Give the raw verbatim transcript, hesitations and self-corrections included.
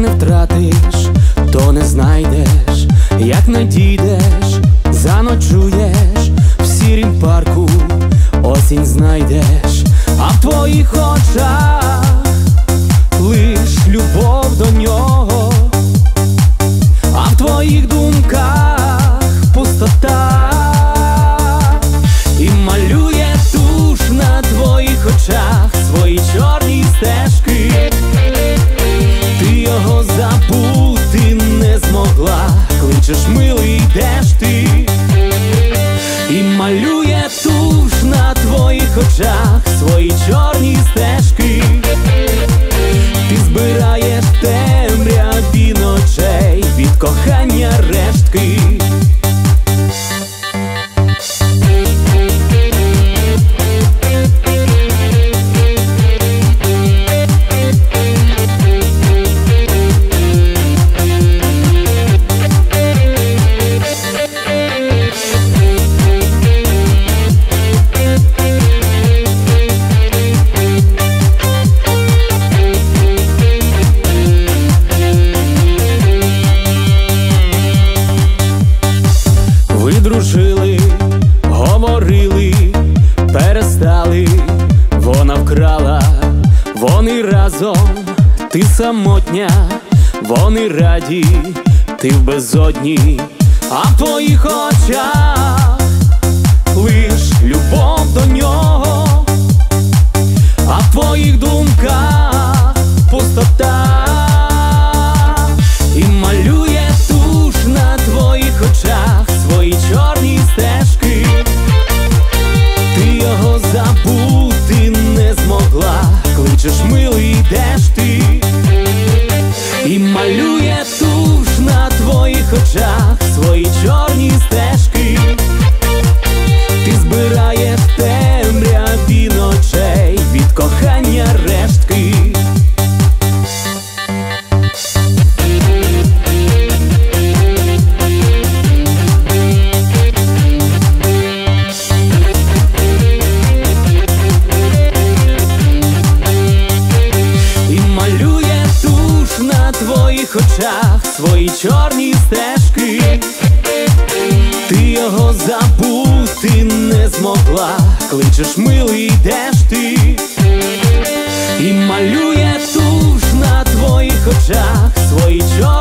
втратиш, то не знайдеш, як надійдеш, заночуєш в сірім парку, осінь знайдеш, а в твоїх очах лиш любов до нього, а в твоїх думках пустота, і малює туш на твоїх очах свої чорні стежки. Ти його забути не змогла, кличеш милий, де ж ти? І малює туш на твоїх очах свої чорні стежки. Ти збираєш темряві ночей від кохання рештки. Дружили, говорили, перестали, вона вкрала, вони разом, ти самотня, вони раді, ти в безодні, а в твоїх очах лиш любов до нього, а в твоїх думках пустота, і малює туш на твоїх очах свої чорні стежки. Ти його забути не змогла, кличеш милий, де ж ти? І малює туш на твоїх очах свої чорні стежки. Ти збираєш темряві ночей від кохання рештки. На твоїх очах свої чорні стежки. Ти його забути не змогла, кличеш милий, де ж ти? І малює туш на твоїх очах свої чорні